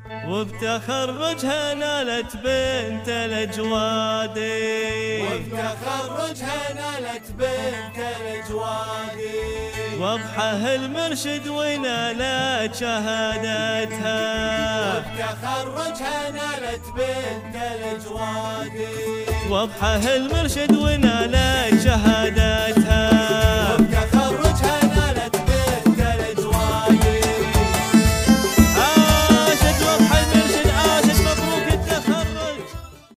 وبتخرجها نالت بنت الأجوادي، وبتخرجها نالت بنت الأجوادي، وضحه المرشد ونالت شهادتها، وبتخرجها نالت بنت الأجوادي، وضحه المرشد ونالت شهادتها.